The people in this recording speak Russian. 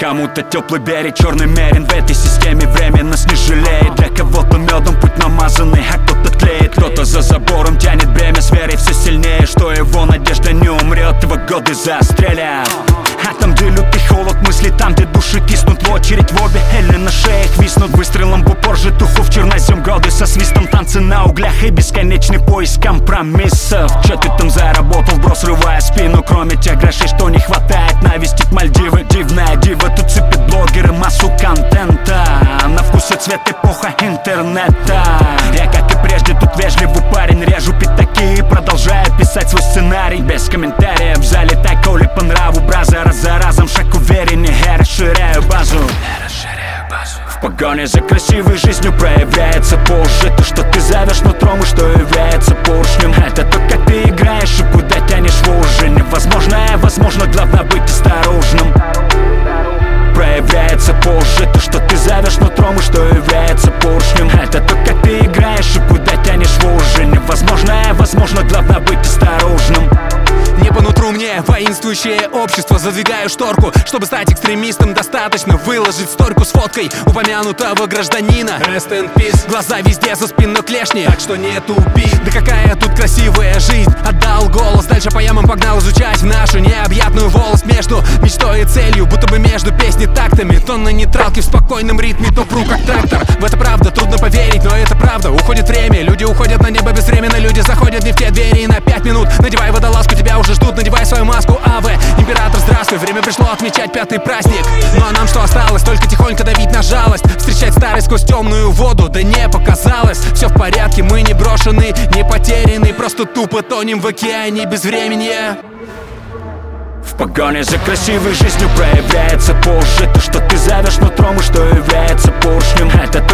Кому-то теплый берег, черный мерин. В этой системе время нас не жалеет. Для кого-то медом путь намазанный, а кто-то тлеет. Кто-то за забором тянет бремя с верой все сильнее, что его надежда не умрет, его годы застрелят. А там, где лютый холод мысли, там, где души киснут в очередь в обе, или на шеях виснут. Выстрелом в упор житухов чернозем, годы со свистом, танцы на углях и бесконечный поиск компромиссов. Че ты там заработал, бро, срывая спину? Кроме тех грошей, что не хватает навестить Мальдивы. Дивная дива тут сыпет блогеры массу контента. На вкус и цвет эпоха интернета. Я, как и прежде, тут вежливый парень. Режу пятаки и продолжаю писать свой сценарий. Без комментариев залетай, коли по нраву браза. Раз за разом шаг увереннее, я расширяю базу. В погоне за красивой жизнью проявляется позже то, что ты зовешь нутром и что является поршнем. Это то, как ты играешь и куда тянешь вожжи. Невозможное возможно, главное быть осторожным. Проявляется позже то, что ты зовешь нутром и что является поршнем. Это то, как ты играешь и куда тянешь вожжи. Невозможное возможно, главное быть осторожным. Не по нутру мне воинствующее общество. Задвигаю шторку, чтобы стать экстремистом. Достаточно выложить сторку с фоткой упомянутого гражданина. Rest in peace. Глаза везде за спиной клешни, так что не тупи. Да какая тут красивая жизнь. Отдал голос, дальше по ямам погнал изучать нашу необъятную волость. Между мечтой и целью, будто бы между песней тактами. То на нейтралке в спокойном ритме, то пру как трактор. В это правда, трудно поверить, но это правда. Уходит время, люди уходят на небо безвременно. Люди заходят не в те двери на 5 минут. Надевай водолазку, тебя уже ждут, надевай свою маску. АВ, император, здравствуй, время пришло отмечать 5-й праздник. Ну а нам что осталось? Только тихонько давить на жалость. Встречать старость сквозь темную воду, да не показалось. Все в порядке, мы не брошены, не потеряны. Просто тупо тонем в океане безвременья. В погоне за красивой жизнью проявляется позже то, что ты зовешь нутром и что является поршнем. Это